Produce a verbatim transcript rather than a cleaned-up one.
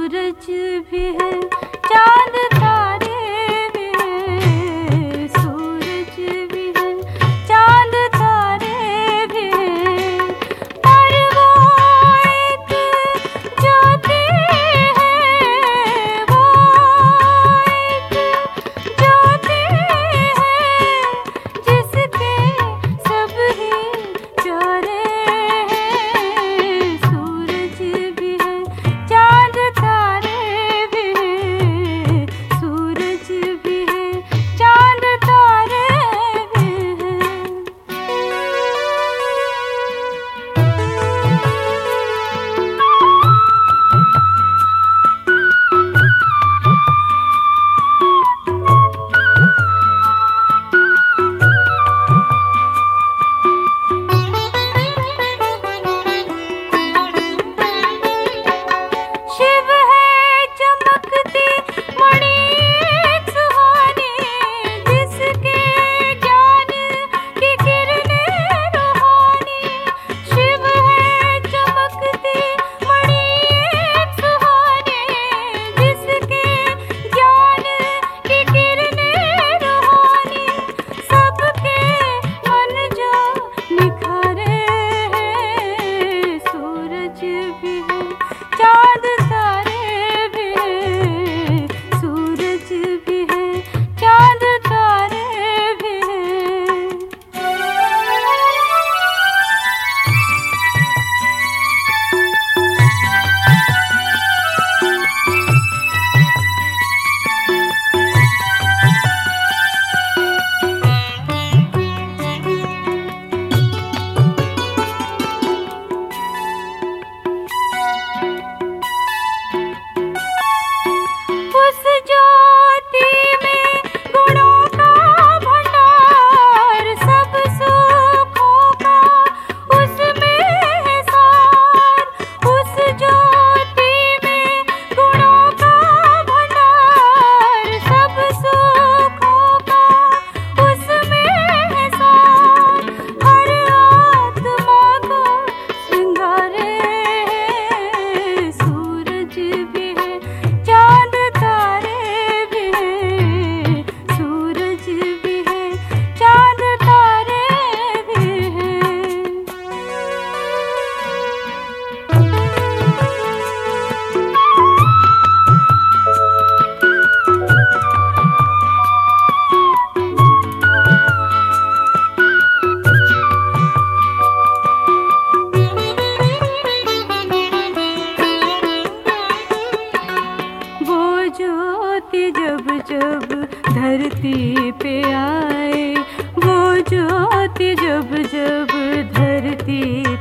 सूरज भी है, चांद तारे भी है, सूरज भी है, चांद तारे भी है, पर वो एक ज्योति है, वो एक ज्योति है, जिसके सब ही प्यारे हैं। सूरज भी है, चांद तारे भी है, सूरज भी है, चांद तारे भी है। शिव है चमकती मणि एक सुहानी, जिसके ज्ञान की किरणें रूहानी। शिव है चमकती मणि एक सुहानी, जिसके ज्ञान की किरणें रूहानी। सबके मन जो निखारे हैं। सूरज भी है, चांद तारे भी है, सूरज भी है, चांद तारे भी है। उस ज्योति में गुणों का भंडार, सब सुखों का उसमें है सार। उस ज्योति में गुणों का भंडार, सब सुखों का उसमें है सार। हर आत्मा को श्रृंगारे हैं। सूरज भी है, चांद तारे भी है, सूरज भी है, चांद तारे भी है। वो ज्योति जब जब धरती पे आए, वो ज्योति जब जब धरती